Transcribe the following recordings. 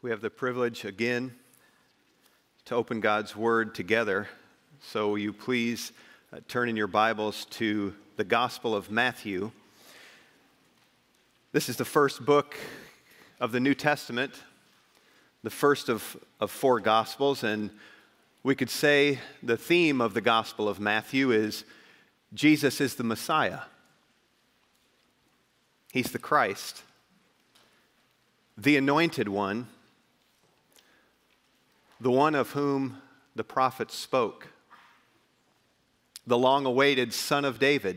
We have the privilege again to open God's Word together. So will you please turn in your Bibles to the Gospel of Matthew. This is the first book of the New Testament, the first of four Gospels, and we could say the theme of the Gospel of Matthew is Jesus is the Messiah. He's the Christ, the Anointed One, the one of whom the prophets spoke, the long-awaited Son of David.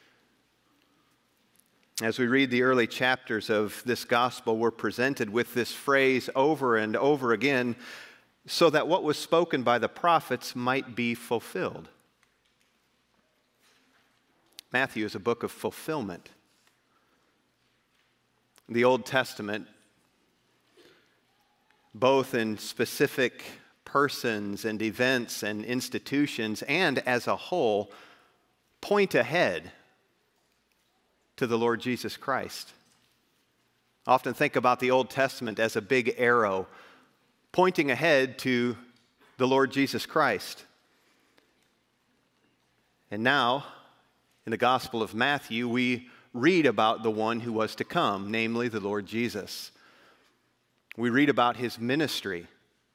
As we read the early chapters of this gospel, we're presented with this phrase over and over again, so that what was spoken by the prophets might be fulfilled. Matthew is a book of fulfillment. The Old Testament, both in specific persons and events and institutions and as a whole, point ahead to the Lord Jesus Christ. I often think about the Old Testament as a big arrow pointing ahead to the Lord Jesus Christ. And now, in the Gospel of Matthew, we read about the one who was to come, namely the Lord Jesus. We read about his ministry.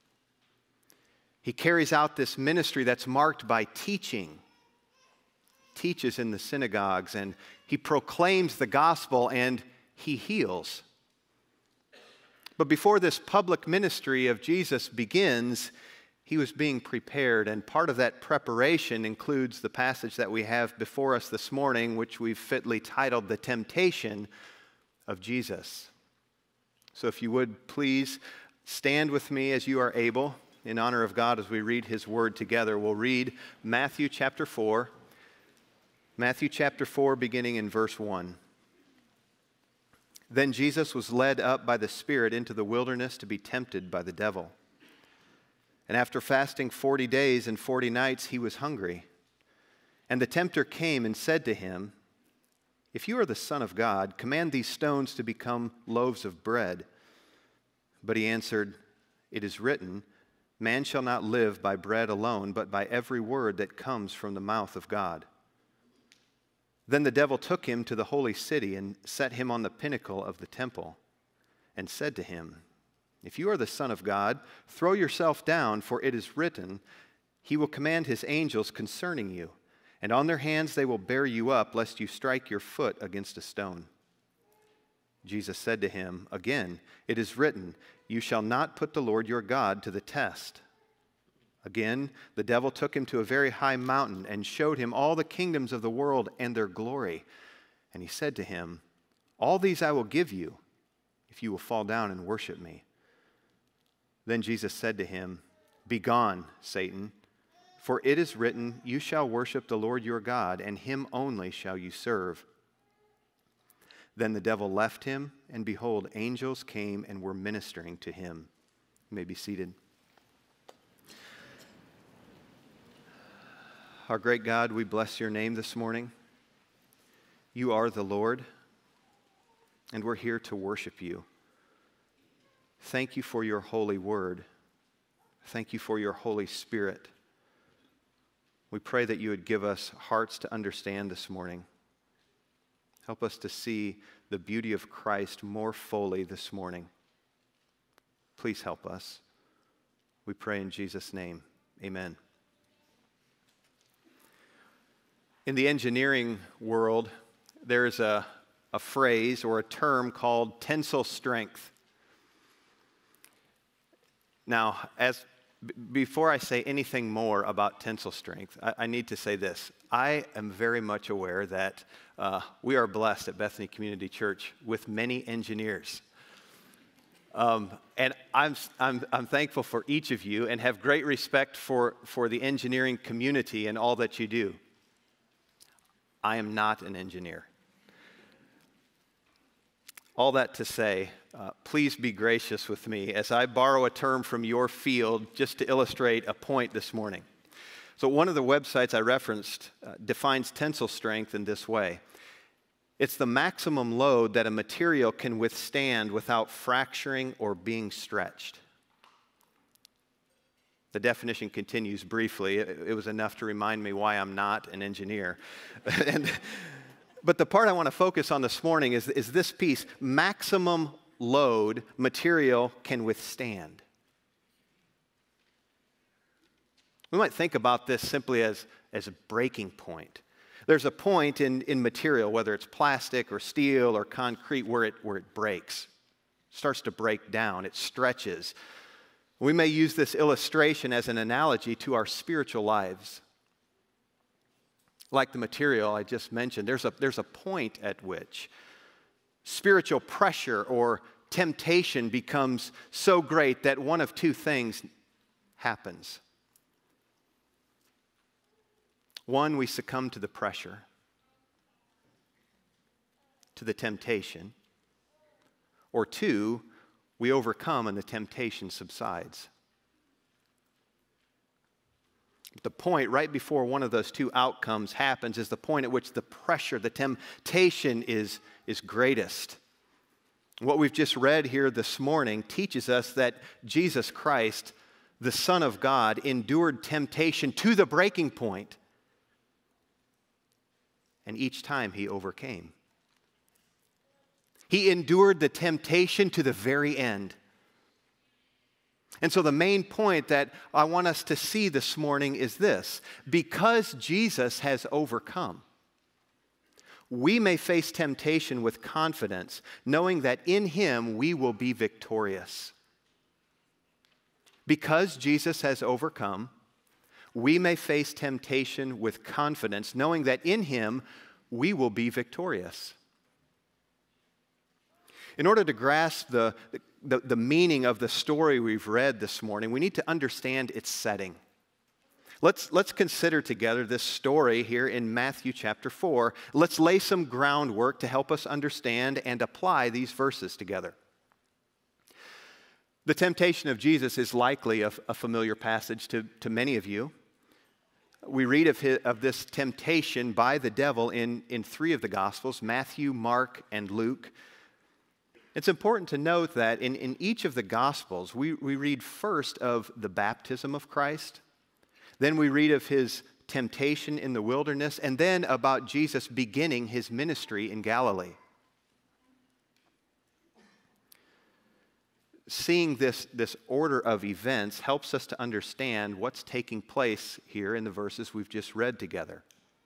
He carries out this ministry that's marked by teaching. Teaches in the synagogues, and he proclaims the gospel, and he heals. But before this public ministry of Jesus begins, he was being prepared, and part of that preparation includes the passage that we have before us this morning, which we've fitly titled The Temptation of Jesus. So if you would please stand with me as you are able in honor of God as we read his word together. We'll read Matthew chapter 4. Matthew chapter 4 beginning in verse 1. Then Jesus was led up by the Spirit into the wilderness to be tempted by the devil. And after fasting 40 days and 40 nights, he was hungry. And the tempter came and said to him, "If you are the Son of God, command these stones to become loaves of bread." But he answered, "It is written, man shall not live by bread alone, but by every word that comes from the mouth of God." Then the devil took him to the holy city and set him on the pinnacle of the temple and said to him, "If you are the Son of God, throw yourself down, for it is written, he will command his angels concerning you, and on their hands they will bear you up, lest you strike your foot against a stone." Jesus said to him, "Again, it is written, you shall not put the Lord your God to the test." Again, the devil took him to a very high mountain and showed him all the kingdoms of the world and their glory. And he said to him, "All these I will give you, if you will fall down and worship me." Then Jesus said to him, "Begone, Satan, for it is written, you shall worship the Lord your God, and him only shall you serve." Then the devil left him, and behold, angels came and were ministering to him. You may be seated. Our great God, we bless your name this morning. You are the Lord, and we're here to worship you. Thank you for your holy word. Thank you for your Holy Spirit. We pray that you would give us hearts to understand this morning. Help us to see the beauty of Christ more fully this morning. Please help us. We pray in Jesus' name. Amen. In the engineering world, there is a phrase or a term called tensile strength. Now, before I say anything more about tensile strength, I need to say this. I am very much aware that we are blessed at Bethany Community Church with many engineers. And I'm thankful for each of you and have great respect for the engineering community and all that you do. I am not an engineer. All that to say, please be gracious with me as I borrow a term from your field just to illustrate a point this morning. So one of the websites I referenced defines tensile strength in this way. It's the maximum load that a material can withstand without fracturing or being stretched. The definition continues briefly. It was enough to remind me why I'm not an engineer. But the part I want to focus on this morning is this piece: maximum load material can withstand. We might think about this simply as a breaking point. There's a point in material, whether it's plastic or steel or concrete, where it breaks, starts to break down, it stretches. We may use this illustration as an analogy to our spiritual lives. Like the material I just mentioned, there's a point at which spiritual pressure or temptation becomes so great that one of two things happens. One, we succumb to the pressure, to the temptation. Or two, we overcome and the temptation subsides. The point right before one of those two outcomes happens is the point at which the pressure, the temptation is greatest. What we've just read here this morning teaches us that Jesus Christ, the Son of God, endured temptation to the breaking point. And each time he overcame. He endured the temptation to the very end. And so the main point that I want us to see this morning is this: because Jesus has overcome, we may face temptation with confidence, knowing that in him we will be victorious. Because Jesus has overcome, we may face temptation with confidence, knowing that in him we will be victorious. In order to grasp the meaning of the story we've read this morning, we need to understand its setting. Let's consider together this story here in Matthew chapter 4. Let's lay some groundwork to help us understand and apply these verses together. The temptation of Jesus is likely a familiar passage to many of you. We read of this temptation by the devil in three of the Gospels: Matthew, Mark, and Luke. It's important to note that in each of the Gospels, we read first of the baptism of Christ, then we read of his temptation in the wilderness, and then about Jesus beginning his ministry in Galilee. Seeing this order of events helps us to understand what's taking place here in the verses we've just read together.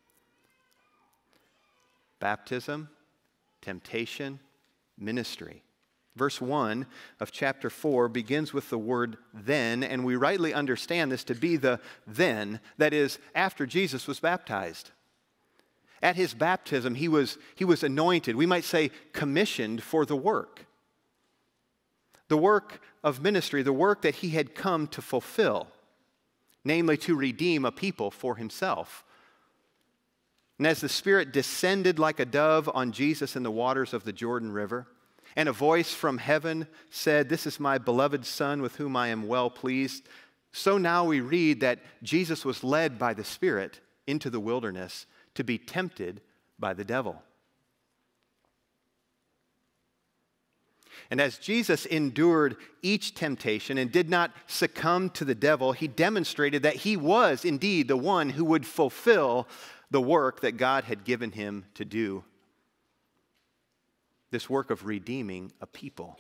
Baptism, temptation, ministry. Verse 1 of chapter 4 begins with the word then, and we rightly understand this to be the then, that is, after Jesus was baptized. At his baptism, he was anointed, we might say commissioned for the work. The work of ministry, the work that he had come to fulfill, namely to redeem a people for himself. And as the Spirit descended like a dove on Jesus in the waters of the Jordan River, and a voice from heaven said, "This is my beloved Son with whom I am well pleased," so now we read that Jesus was led by the Spirit into the wilderness to be tempted by the devil. And as Jesus endured each temptation and did not succumb to the devil, he demonstrated that he was indeed the one who would fulfill the work that God had given him to do. This work of redeeming a people.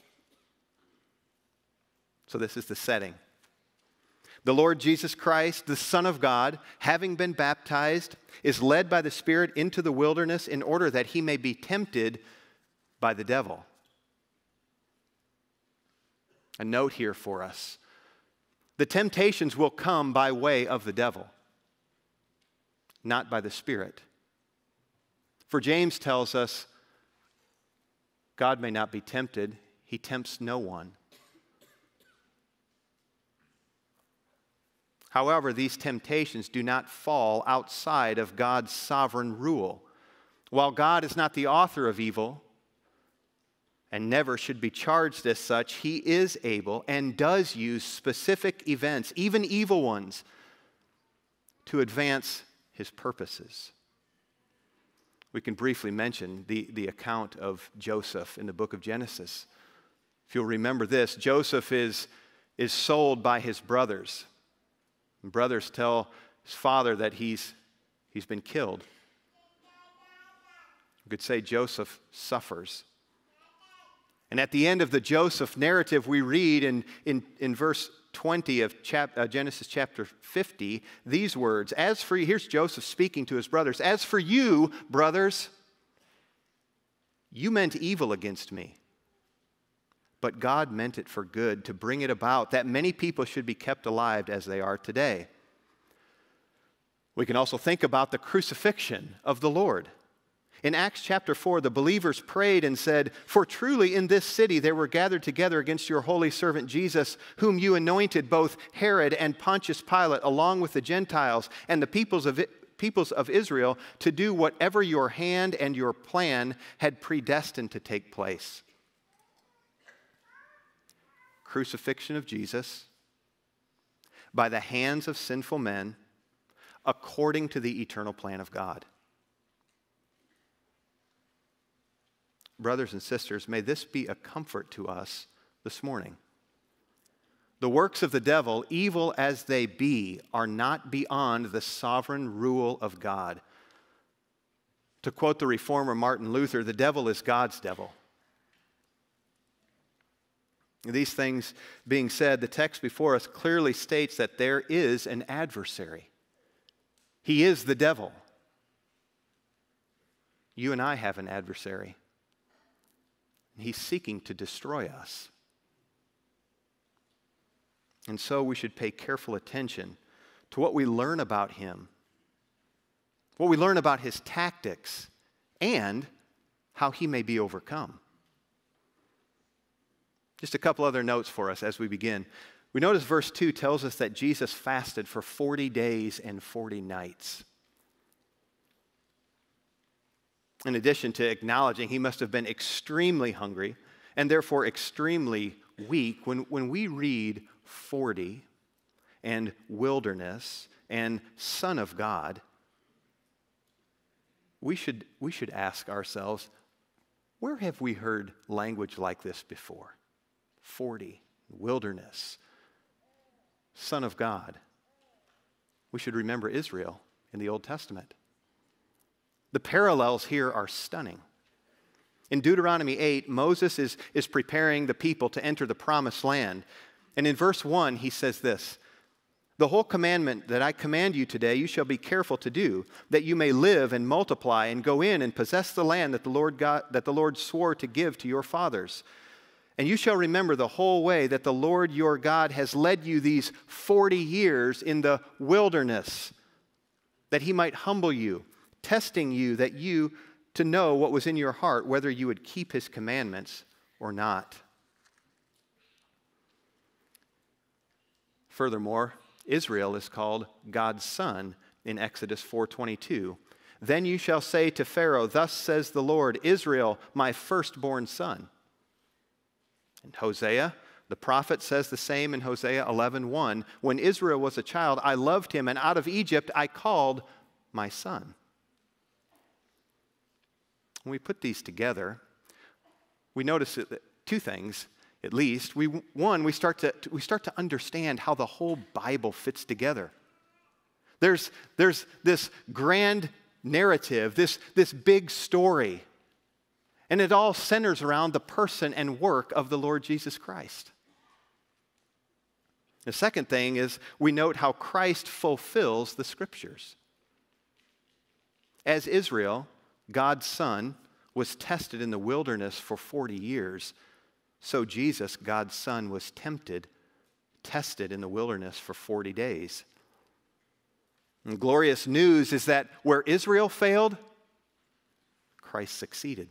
So this is the setting. The Lord Jesus Christ, the Son of God, having been baptized, is led by the Spirit into the wilderness in order that he may be tempted by the devil. A note here for us. The temptations will come by way of the devil, not by the Spirit. For James tells us, God may not be tempted. He tempts no one. However, these temptations do not fall outside of God's sovereign rule. While God is not the author of evil, and never should be charged as such, he is able and does use specific events, even evil ones, to advance his purposes. we can briefly mention the account of Joseph in the book of Genesis. If you'll remember this, Joseph is sold by his brothers. And brothers tell his father that he's been killed. You could say Joseph suffers. And at the end of the Joseph narrative, we read in verse 20 of Genesis chapter 50, these words, here's Joseph speaking to his brothers, "As for you, brothers, you meant evil against me, but God meant it for good to bring it about that many people should be kept alive as they are today." We can also think about the crucifixion of the Lord. In Acts chapter 4, the believers prayed and said, "For truly in this city they were gathered together against your holy servant Jesus, whom you anointed, both Herod and Pontius Pilate, along with the Gentiles and the peoples of Israel, to do whatever your hand and your plan had predestined to take place." Crucifixion of Jesus by the hands of sinful men according to the eternal plan of God. Brothers and sisters, may this be a comfort to us this morning. The works of the devil, evil as they be, are not beyond the sovereign rule of God. To quote the reformer Martin Luther, the devil is God's devil. These things being said, the text before us clearly states that there is an adversary. He is the devil. You and I have an adversary. He's seeking to destroy us. And so we should pay careful attention to what we learn about him, what we learn about his tactics, and how he may be overcome. Just a couple other notes for us as we begin. We notice verse 2 tells us that Jesus fasted for 40 days and 40 nights. In addition to acknowledging he must have been extremely hungry and therefore extremely weak, when we read 40 and wilderness and Son of God, we should ask ourselves, where have we heard language like this before? 40, wilderness, Son of God. We should remember Israel in the Old Testament. The parallels here are stunning. In Deuteronomy 8, Moses is preparing the people to enter the promised land. And in verse 1, he says this, "The whole commandment that I command you today, you shall be careful to do, that you may live and multiply and go in and possess the land that the Lord swore to give to your fathers. And you shall remember the whole way that the Lord your God has led you these 40 years in the wilderness, that he might humble you, testing you to know what was in your heart, whether you would keep his commandments or not." Furthermore, Israel is called God's son in Exodus 4:22. "Then you shall say to Pharaoh, 'Thus says the Lord, Israel, my firstborn son.'" And Hosea, the prophet, says the same in Hosea 11:1. "When Israel was a child, I loved him, and out of Egypt I called my son." When we put these together, we notice two things, at least. We start to understand how the whole Bible fits together. There's this grand narrative, this big story, and it all centers around the person and work of the Lord Jesus Christ. The second thing is we note how Christ fulfills the Scriptures. As Israel, God's Son, was tested in the wilderness for 40 years, so Jesus, God's Son, was tested in the wilderness for 40 days. And glorious news is that where Israel failed, Christ succeeded.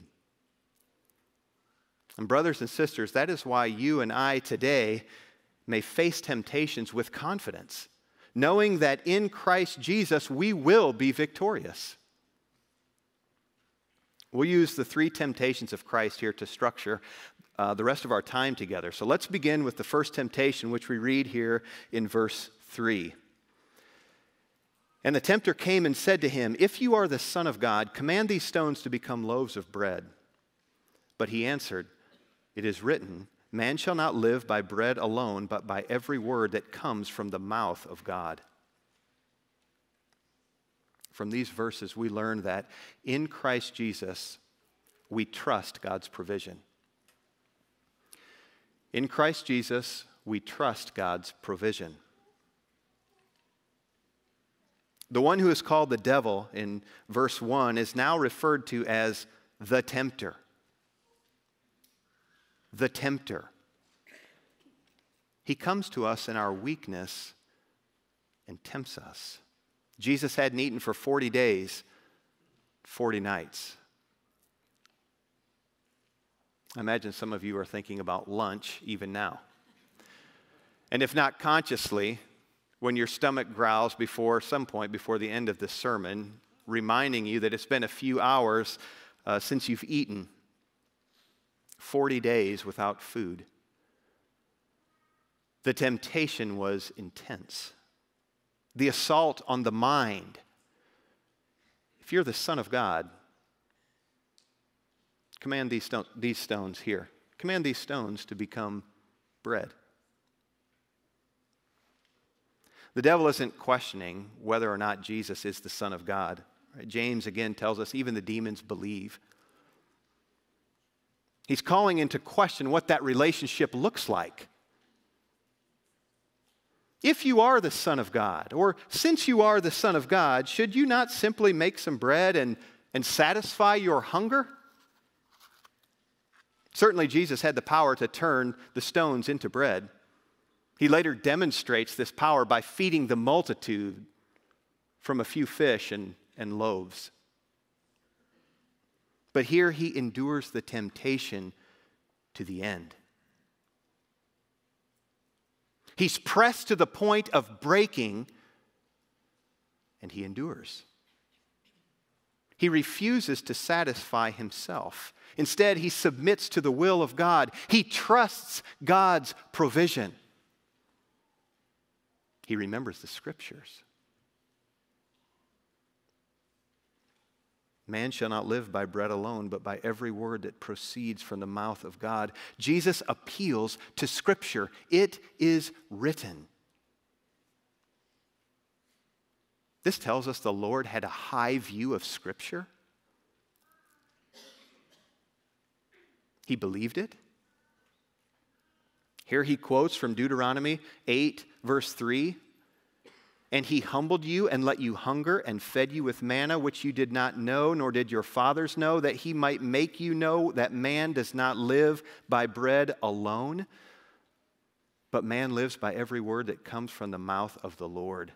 And brothers and sisters, that is why you and I today may face temptations with confidence, knowing that in Christ Jesus we will be victorious. We'll use the three temptations of Christ here to structure the rest of our time together. So let's begin with the first temptation, which we read here in verse 3. And the tempter came and said to him, "If you are the Son of God, command these stones to become loaves of bread." But he answered, "It is written, man shall not live by bread alone, but by every word that comes from the mouth of God." From these verses, we learn that in Christ Jesus, we trust God's provision. In Christ Jesus, we trust God's provision. The one who is called the devil in verse 1 is now referred to as the tempter. The tempter. He comes to us in our weakness and tempts us. Jesus hadn't eaten for 40 days, 40 nights. I imagine some of you are thinking about lunch even now. And if not consciously, when your stomach growls some point before the end of the sermon, reminding you that it's been a few hours since you've eaten, 40 days without food. The temptation was intense. The assault on the mind. If you're the Son of God, command these stones here. Command these stones to become bread. The devil isn't questioning whether or not Jesus is the Son of God. Right? James again tells us even the demons believe. He's calling into question what that relationship looks like. If you are the Son of God, or since you are the Son of God, should you not simply make some bread and satisfy your hunger? Certainly Jesus had the power to turn the stones into bread. He later demonstrates this power by feeding the multitude from a few fish and loaves. But here he endures the temptation to the end. He's pressed to the point of breaking, and he endures. He refuses to satisfy himself. Instead, he submits to the will of God. He trusts God's provision. He remembers the Scriptures. Man shall not live by bread alone, but by every word that proceeds from the mouth of God. Jesus appeals to Scripture. It is written. This tells us the Lord had a high view of Scripture. He believed it. Here he quotes from Deuteronomy 8, verse 3. "And he humbled you and let you hunger and fed you with manna, which you did not know, nor did your fathers know, that he might make you know that man does not live by bread alone, but man lives by every word that comes from the mouth of the Lord."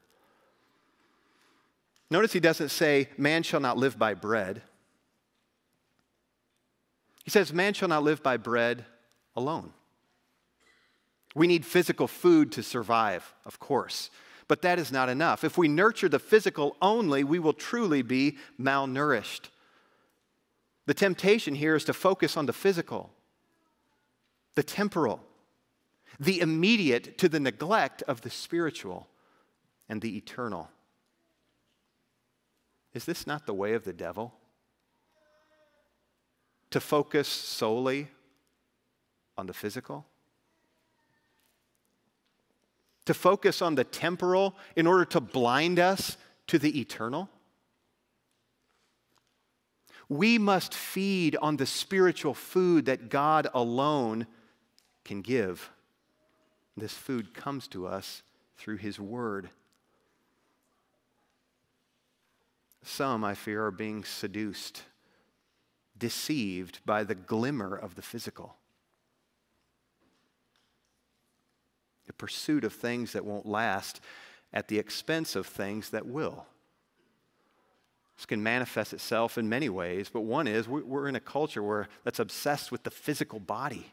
Notice he doesn't say, man shall not live by bread. He says, man shall not live by bread alone. We need physical food to survive, of course, but that is not enough. If we nurture the physical only, we will truly be malnourished. The temptation here is to focus on the physical, the temporal, the immediate, to the neglect of the spiritual and the eternal. Is this not the way of the devil? To focus solely on the physical? To focus on the temporal in order to blind us to the eternal? We must feed on the spiritual food that God alone can give. This food comes to us through His Word. Some, I fear, are being seduced, deceived by the glimmer of the physical. The pursuit of things that won't last at the expense of things that will. This can manifest itself in many ways, but one is we're in a culture that's obsessed with the physical body.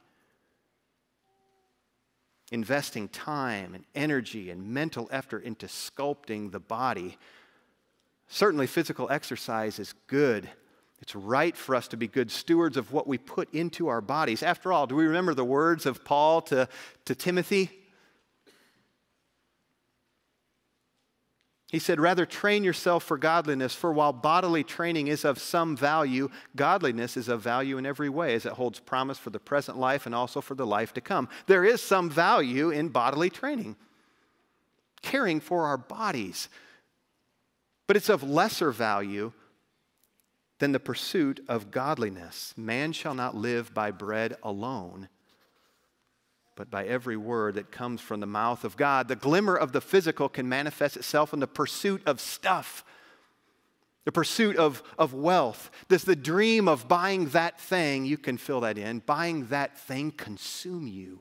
Investing time and energy and mental effort into sculpting the body. Certainly physical exercise is good. It's right for us to be good stewards of what we put into our bodies. After all, do we remember the words of Paul to Timothy? He said, rather train yourself for godliness, for while bodily training is of some value, godliness is of value in every way, as it holds promise for the present life and also for the life to come. There is some value in bodily training, caring for our bodies. But it's of lesser value than the pursuit of godliness. Man shall not live by bread alone, but by every word that comes from the mouth of God. The glimmer of the physical can manifest itself in the pursuit of stuff, the pursuit of wealth. Does the dream of buying that thing, you can fill that in, buying that thing consume you?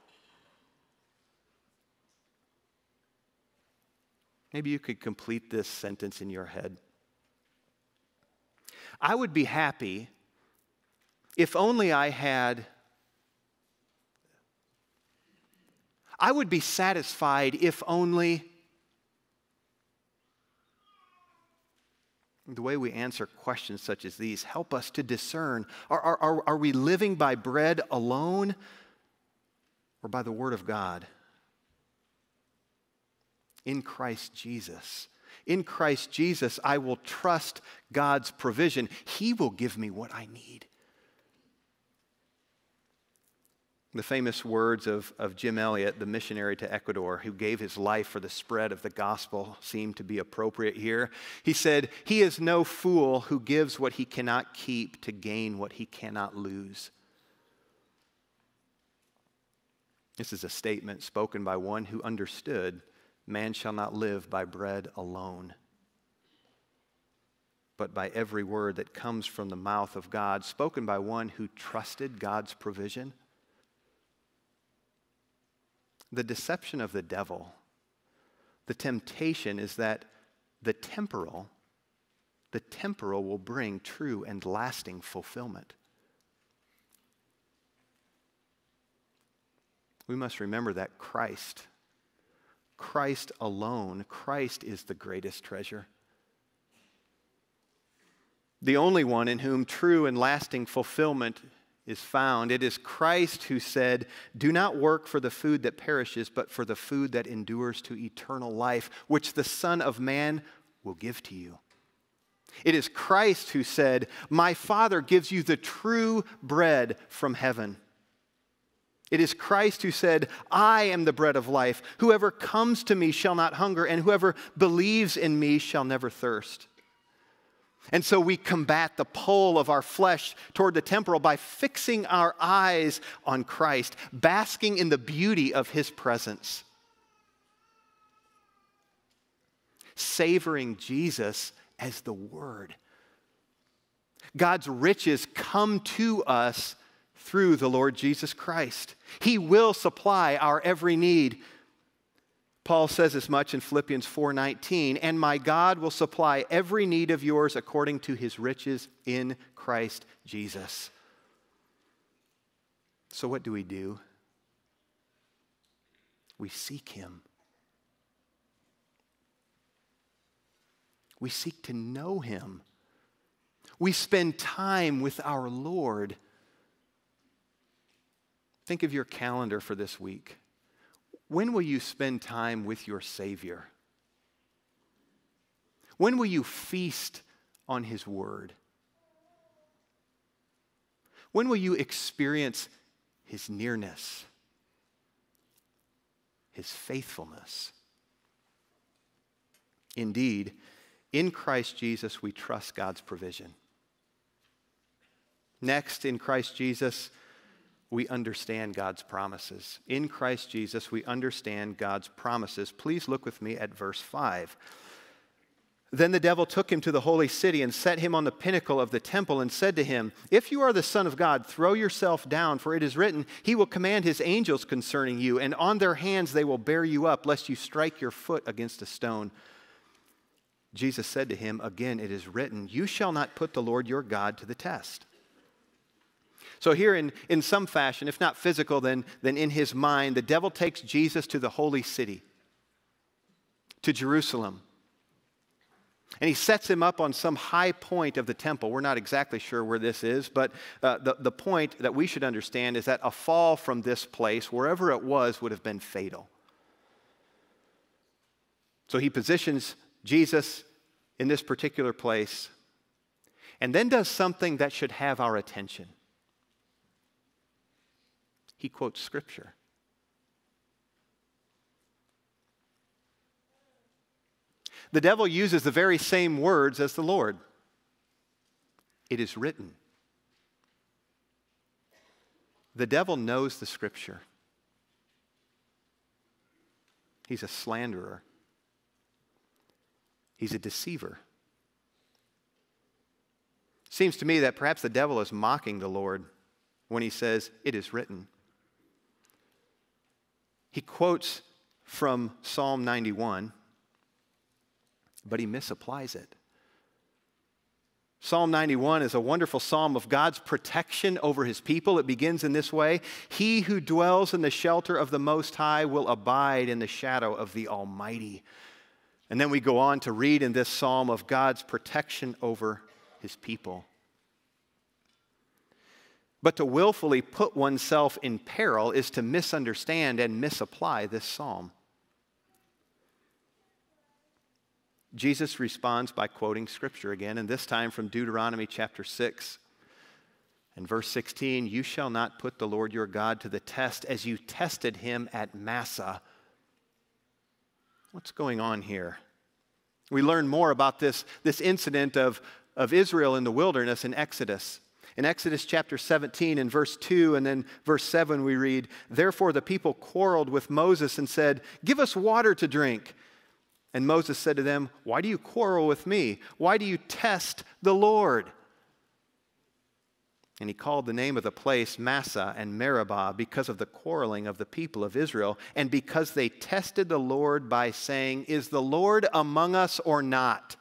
Maybe you could complete this sentence in your head. I would be happy if only I would be satisfied if only. The way we answer questions such as these help us to discern, are we living by bread alone or by the Word of God? In Christ Jesus. In Christ Jesus, I will trust God's provision. He will give me what I need. The famous words of Jim Elliot, the missionary to Ecuador, who gave his life for the spread of the gospel, seem to be appropriate here. He said, "He is no fool who gives what he cannot keep to gain what he cannot lose." This is a statement spoken by one who understood man shall not live by bread alone, but by every word that comes from the mouth of God, spoken by one who trusted God's provision. The deception of the devil, the temptation is that the temporal will bring true and lasting fulfillment. We must remember that Christ alone, Christ is the greatest treasure. The only one in whom true and lasting fulfillment is found. It is Christ who said, "Do not work for the food that perishes, but for the food that endures to eternal life, which the Son of Man will give to you." It is Christ who said, "My Father gives you the true bread from heaven." It is Christ who said, "I am the bread of life. Whoever comes to me shall not hunger, and whoever believes in me shall never thirst." And so we combat the pull of our flesh toward the temporal by fixing our eyes on Christ, basking in the beauty of His presence, savoring Jesus as the Word. God's riches come to us through the Lord Jesus Christ. He will supply our every need. Paul says as much in Philippians 4:19, "And my God will supply every need of yours according to His riches in Christ Jesus." So what do? We seek Him. We seek to know Him. We spend time with our Lord. Think of your calendar for this week. When will you spend time with your Savior? When will you feast on His Word? When will you experience His nearness, His faithfulness? Indeed, in Christ Jesus, we trust God's provision. Next, in Christ Jesus, we understand God's promises. In Christ Jesus, we understand God's promises. Please look with me at verse 5. "Then the devil took him to the holy city and set him on the pinnacle of the temple and said to him, 'If you are the Son of God, throw yourself down, for it is written, He will command His angels concerning you, and on their hands they will bear you up, lest you strike your foot against a stone.' Jesus said to him, 'Again it is written, You shall not put the Lord your God to the test.'" So here in some fashion, if not physical, then in his mind, the devil takes Jesus to the holy city, to Jerusalem. And he sets him up on some high point of the temple. We're not exactly sure where this is, but the point that we should understand is that a fall from this place, wherever it was, would have been fatal. So he positions Jesus in this particular place, and then does something that should have our attention. He quotes Scripture. The devil uses the very same words as the Lord. It is written. The devil knows the Scripture. He's a slanderer. He's a deceiver. Seems to me that perhaps the devil is mocking the Lord when he says, "It is written." He quotes from Psalm 91, but he misapplies it. Psalm 91 is a wonderful psalm of God's protection over his people. It begins in this way: "He who dwells in the shelter of the Most High will abide in the shadow of the Almighty." And then we go on to read in this psalm of God's protection over his people. But to willfully put oneself in peril is to misunderstand and misapply this psalm. Jesus responds by quoting Scripture again, and this time from Deuteronomy chapter 6 and verse 16. "You shall not put the Lord your God to the test as you tested him at Massah." What's going on here? We learn more about this incident of Israel in the wilderness in Exodus. In Exodus chapter 17 and verse 2 and then verse 7 we read, "Therefore the people quarreled with Moses and said, 'Give us water to drink.' And Moses said to them, 'Why do you quarrel with me? Why do you test the Lord?' And he called the name of the place Massah and Meribah because of the quarreling of the people of Israel, and because they tested the Lord by saying, 'Is the Lord among us or not?'"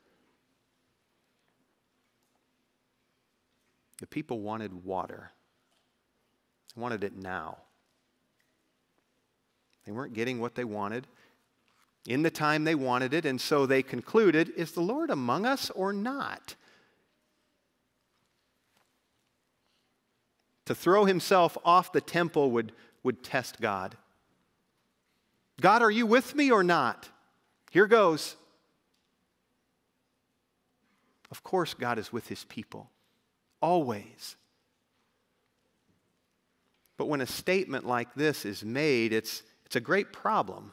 The people wanted water. They wanted it now. They weren't getting what they wanted in the time they wanted it, and so they concluded, "Is the Lord among us or not?" To throw himself off the temple would test God. "God, are you with me or not? Here goes." Of course, God is with his people. Always. But when a statement like this is made, it's a great problem.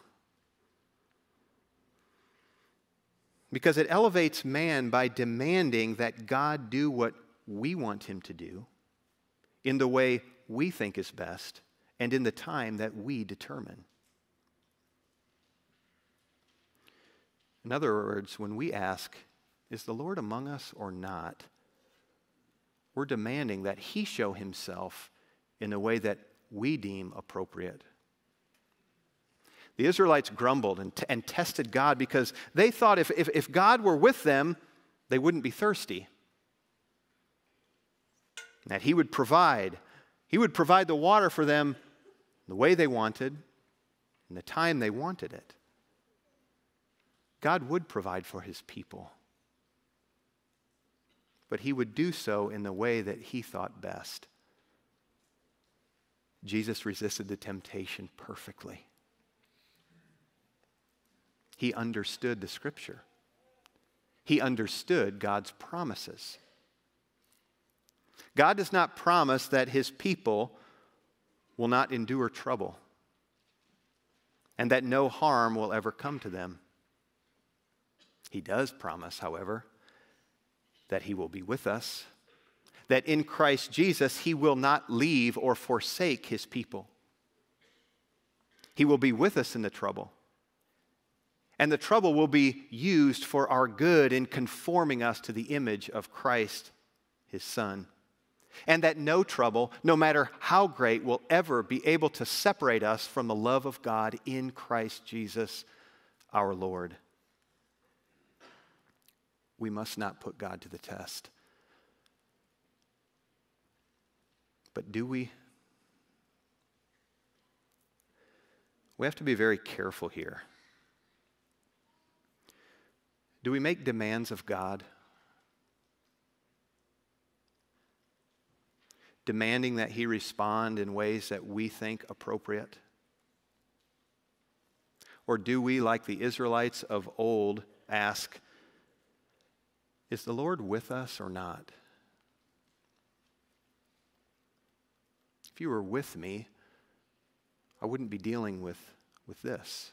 Because it elevates man by demanding that God do what we want him to do in the way we think is best and in the time that we determine. In other words, when we ask, "Is the Lord among us or not?" we're demanding that he show himself in a way that we deem appropriate. The Israelites grumbled and tested God because they thought if God were with them, they wouldn't be thirsty. That he would provide the water for them the way they wanted, in the time they wanted it. God would provide for his people. But he would do so in the way that he thought best. Jesus resisted the temptation perfectly. He understood the Scripture. He understood God's promises. God does not promise that his people will not endure trouble and that no harm will ever come to them. He does promise, however, that he will be with us, that in Christ Jesus he will not leave or forsake his people. He will be with us in the trouble. And the trouble will be used for our good in conforming us to the image of Christ, his Son. And that no trouble, no matter how great, will ever be able to separate us from the love of God in Christ Jesus, our Lord. We must not put God to the test. But do we? We have to be very careful here. Do we make demands of God? Demanding that he respond in ways that we think appropriate? Or do we, like the Israelites of old, ask, is the Lord with us or not? If you were with me, I wouldn't be dealing with this.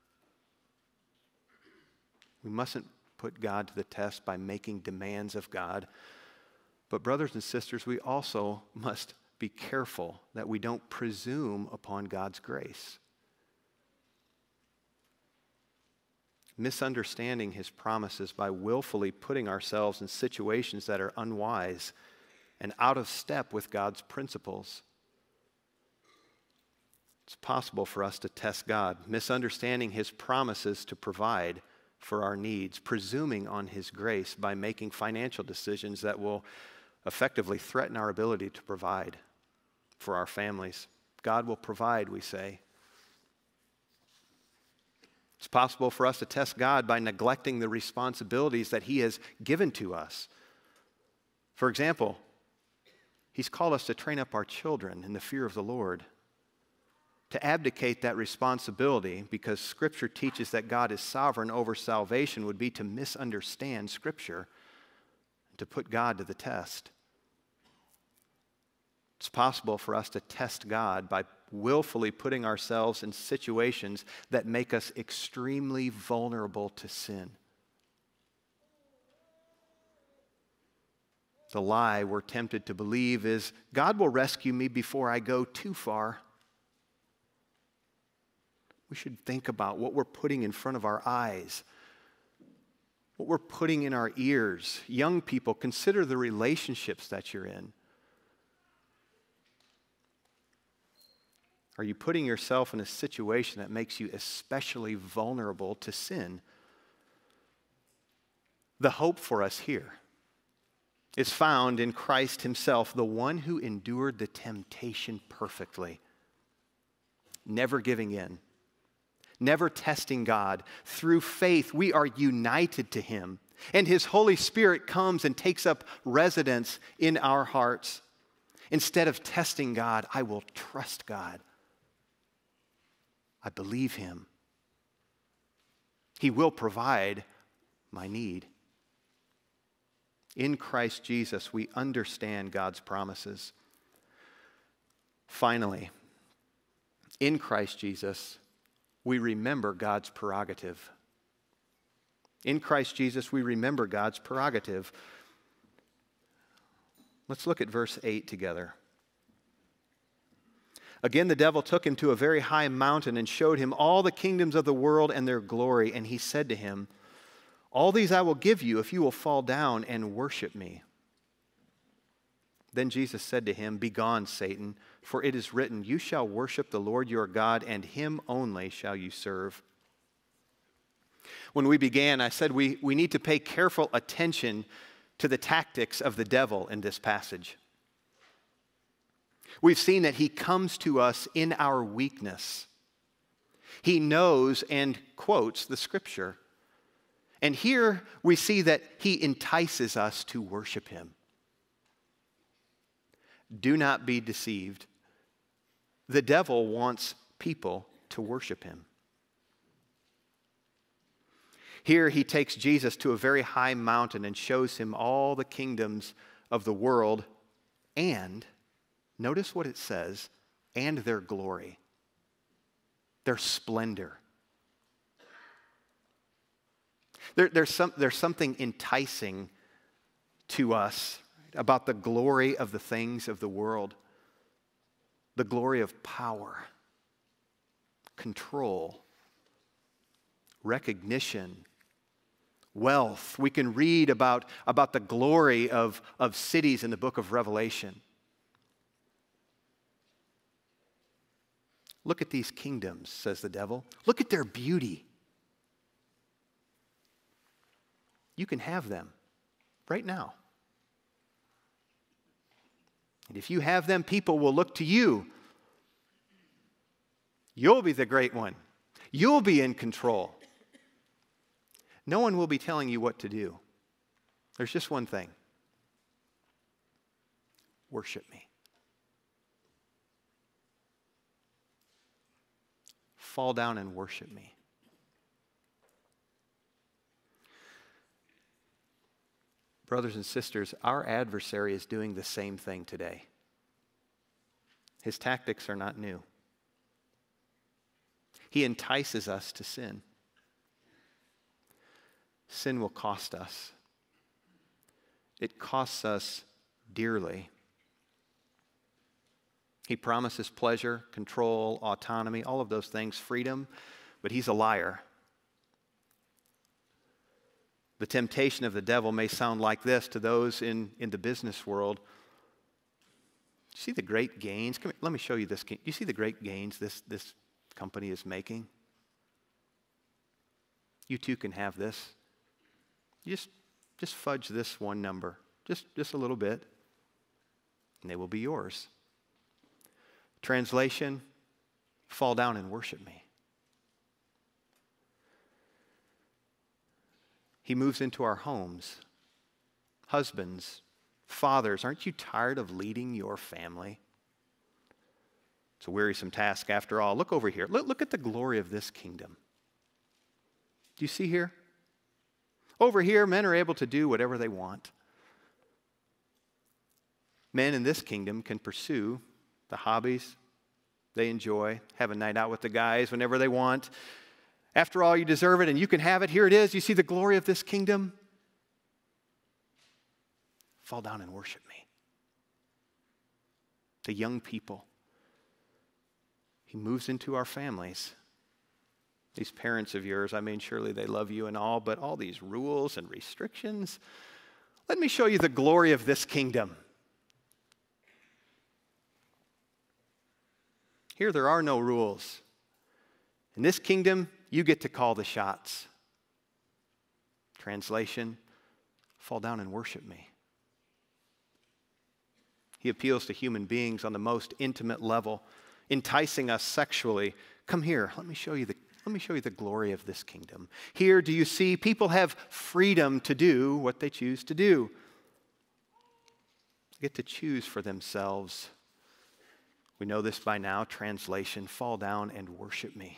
We mustn't put God to the test by making demands of God. But brothers and sisters, we also must be careful that we don't presume upon God's grace. Misunderstanding his promises by willfully putting ourselves in situations that are unwise and out of step with God's principles. It's possible for us to test God, misunderstanding his promises to provide for our needs, presuming on his grace by making financial decisions that will effectively threaten our ability to provide for our families. God will provide, we say. It's possible for us to test God by neglecting the responsibilities that he has given to us. For example, he's called us to train up our children in the fear of the Lord. To abdicate that responsibility, because Scripture teaches that God is sovereign over salvation, would be to misunderstand Scripture and to put God to the test. It's possible for us to test God by willfully putting ourselves in situations that make us extremely vulnerable to sin. The lie we're tempted to believe is, God will rescue me before I go too far. We should think about what we're putting in front of our eyes, what we're putting in our ears. Young people, consider the relationships that you're in. Are you putting yourself in a situation that makes you especially vulnerable to sin? The hope for us here is found in Christ himself, the one who endured the temptation perfectly, never giving in, never testing God. Through faith, we are united to him, and his Holy Spirit comes and takes up residence in our hearts. Instead of testing God, I will trust God. I believe him. He will provide my need. In Christ Jesus, we understand God's promises. Finally, in Christ Jesus, we remember God's prerogative. In Christ Jesus, we remember God's prerogative. Let's look at verse 8 together. Again, the devil took him to a very high mountain and showed him all the kingdoms of the world and their glory. And he said to him, all these I will give you if you will fall down and worship me. Then Jesus said to him, begone, Satan, for it is written, you shall worship the Lord your God, and him only shall you serve. When we began, I said we need to pay careful attention to the tactics of the devil in this passage. We've seen that he comes to us in our weakness. He knows and quotes the Scripture. And here we see that he entices us to worship him. Do not be deceived. The devil wants people to worship him. Here he takes Jesus to a very high mountain and shows him all the kingdoms of the world, and notice what it says, and their glory, their splendor. There's something enticing to us about the glory of the things of the world, the glory of power, control, recognition, wealth. We can read about the glory of cities in the book of Revelation. Look at these kingdoms, says the devil. Look at their beauty. You can have them right now. And if you have them, people will look to you. You'll be the great one. You'll be in control. No one will be telling you what to do. There's just one thing. Worship me. Fall down and worship me. Brothers and sisters, our adversary is doing the same thing today. His tactics are not new. He entices us to sin. Sin will cost us. It costs us dearly. He promises pleasure, control, autonomy, all of those things, freedom, but he's a liar. The temptation of the devil may sound like this to those in the business world. You see the great gains? Come here, let me show you this. You see the great gains this company is making? You too can have this. Just fudge this one number, just a little bit, and they will be yours. Translation, fall down and worship me. He moves into our homes. Husbands, fathers, aren't you tired of leading your family? It's a wearisome task after all. Look over here. Look at the glory of this kingdom. Do you see here? Over here, men are able to do whatever they want. Men in this kingdom can pursue the hobbies they enjoy, have a night out with the guys whenever they want. After all, you deserve it and you can have it. Here it is. You see the glory of this kingdom? Fall down and worship me. The young people. He moves into our families. These parents of yours, I mean, surely they love you and all, but all these rules and restrictions. Let me show you the glory of this kingdom. Here there are no rules. In this kingdom, you get to call the shots. Translation, fall down and worship me. He appeals to human beings on the most intimate level, enticing us sexually. Come here, let me show you the glory of this kingdom. Here, do you see, people have freedom to do what they choose to do. They get to choose for themselves. We know this by now. Translation, fall down and worship me.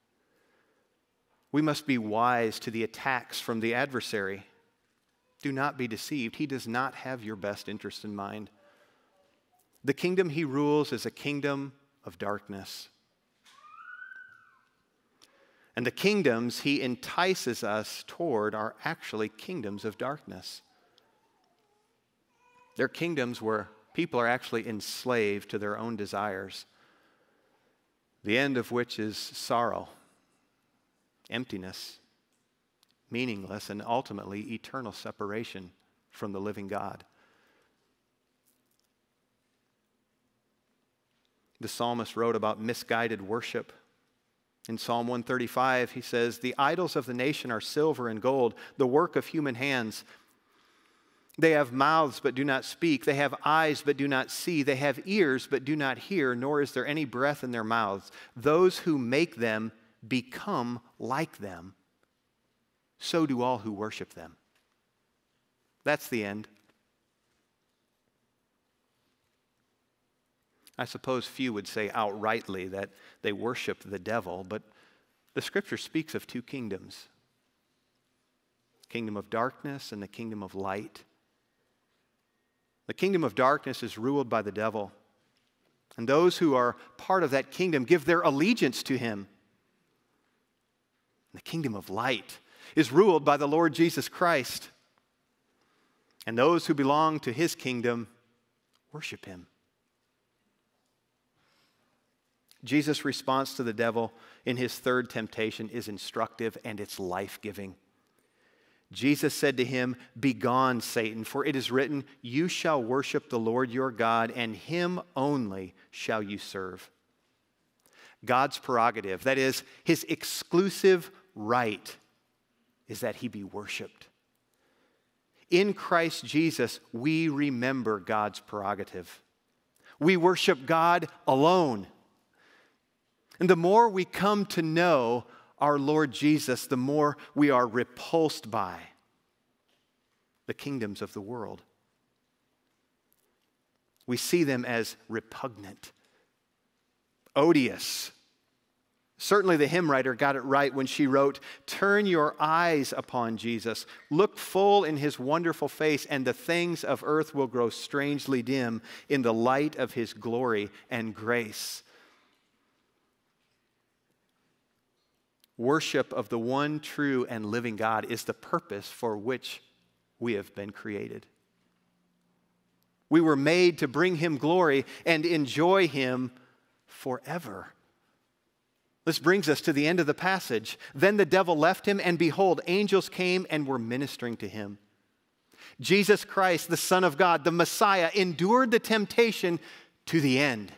We must be wise to the attacks from the adversary. Do not be deceived. He does not have your best interest in mind. The kingdom he rules is a kingdom of darkness. And the kingdoms he entices us toward are actually kingdoms of darkness. They're kingdoms where people are actually enslaved to their own desires, the end of which is sorrow, emptiness, meaningless, and ultimately eternal separation from the living God. The psalmist wrote about misguided worship. In Psalm 135, he says, "The idols of the nation are silver and gold, the work of human hands. They have mouths but do not speak. They have eyes but do not see. They have ears but do not hear, nor is there any breath in their mouths. Those who make them become like them. So do all who worship them." That's the end. I suppose few would say outrightly that they worship the devil, but the Scripture speaks of two kingdoms, the kingdom of darkness and the kingdom of light. The kingdom of darkness is ruled by the devil, and those who are part of that kingdom give their allegiance to him. The kingdom of light is ruled by the Lord Jesus Christ, and those who belong to his kingdom worship him. Jesus' response to the devil in his third temptation is instructive and it's life-giving. Jesus said to him, "Begone, Satan, for it is written, 'You shall worship the Lord your God, and him only shall you serve.'" God's prerogative, that is, his exclusive right, is that he be worshiped. In Christ Jesus, we remember God's prerogative. We worship God alone. And the more we come to know our Lord Jesus, the more we are repulsed by the kingdoms of the world. We see them as repugnant, odious, Certainly the hymn writer got it right when she wrote, "Turn your eyes upon Jesus. Look full in his wonderful face, and the things of earth will grow strangely dim in the light of his glory and grace." Worship of the one true and living God is the purpose for which we have been created. We were made to bring him glory and enjoy him forever. This brings us to the end of the passage. Then the devil left him, and behold, angels came and were ministering to him. Jesus Christ, the Son of God, the Messiah, endured the temptation to the end.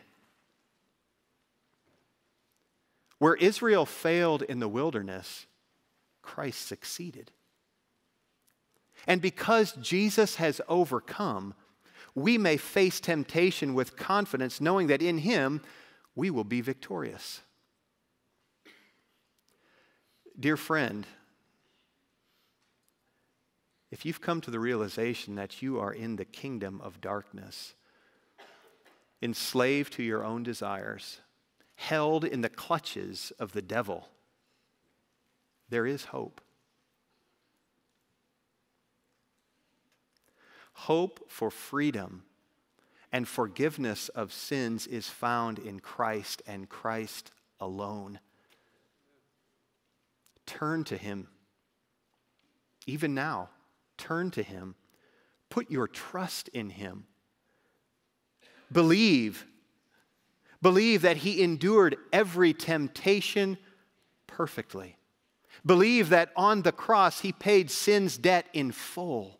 Where Israel failed in the wilderness, Christ succeeded. And because Jesus has overcome, we may face temptation with confidence, knowing that in him we will be victorious. Dear friend, if you've come to the realization that you are in the kingdom of darkness, enslaved to your own desires, held in the clutches of the devil, there is hope. Hope for freedom and forgiveness of sins is found in Christ and Christ alone. Turn to him. Even now, turn to him. Put your trust in him. Believe that he endured every temptation perfectly. Believe that on the cross he paid sin's debt in full.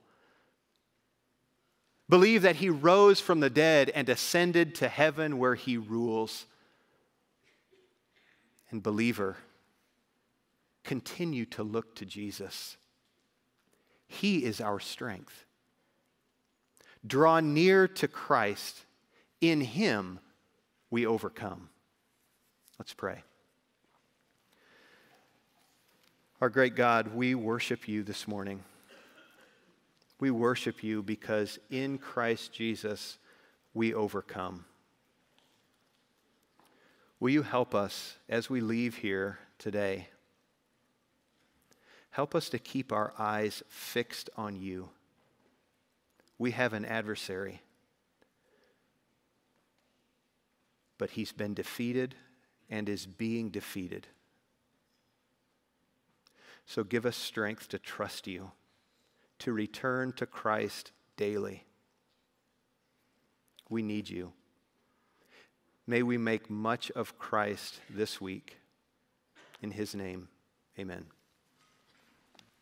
Believe that he rose from the dead and ascended to heaven where he rules. And believer, continue to look to Jesus. He is our strength. Draw near to Christ. In him we overcome. Let's pray. Our great God, we worship you this morning. We worship you because in Christ Jesus we overcome. Will you help us as we leave here today? Help us to keep our eyes fixed on you. We have an adversary, but he's been defeated and is being defeated. So give us strength to trust you, to return to Christ daily. We need you. May we make much of Christ this week. In his name, amen.